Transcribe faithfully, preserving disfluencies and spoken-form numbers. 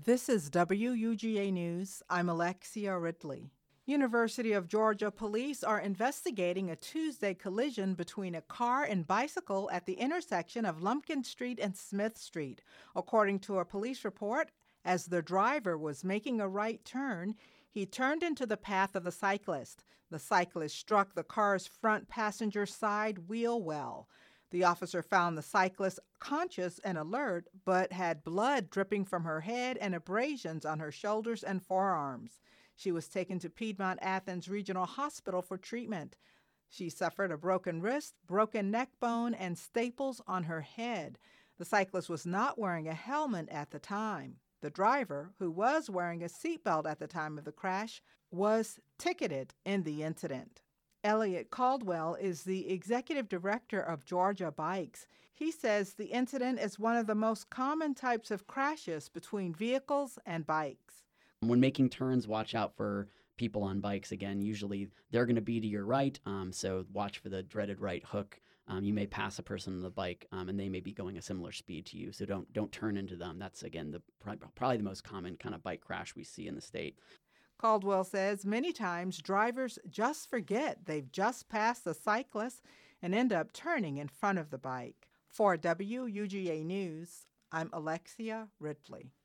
This is W U G A News. I'm Alexia Ridley. University of Georgia police are investigating a Tuesday collision between a car and bicycle at the intersection of Lumpkin Street and Smith Street. According to a police report, as the driver was making a right turn, he turned into the path of the cyclist. The cyclist struck the car's front passenger side wheel well. The officer found the cyclist conscious and alert, but had blood dripping from her head and abrasions on her shoulders and forearms. She was taken to Piedmont Athens Regional Hospital for treatment. She suffered a broken wrist, broken neck bone, and staples on her head. The cyclist was not wearing a helmet at the time. The driver, who was wearing a seatbelt at the time of the crash, was ticketed in the incident. Elliot Caldwell is the executive director of Georgia Bikes. He says the incident is one of the most common types of crashes between vehicles and bikes. When making turns, watch out for people on bikes. Again, usually they're going to be to your right, um, so watch for the dreaded right hook. Um, you may pass a person on the bike, um, and they may be going a similar speed to you, so don't don't turn into them. That's, again, the probably the most common kind of bike crash we see in the state. Caldwell says many times drivers just forget they've just passed the cyclist and end up turning in front of the bike. For W U G A News, I'm Alexia Ridley.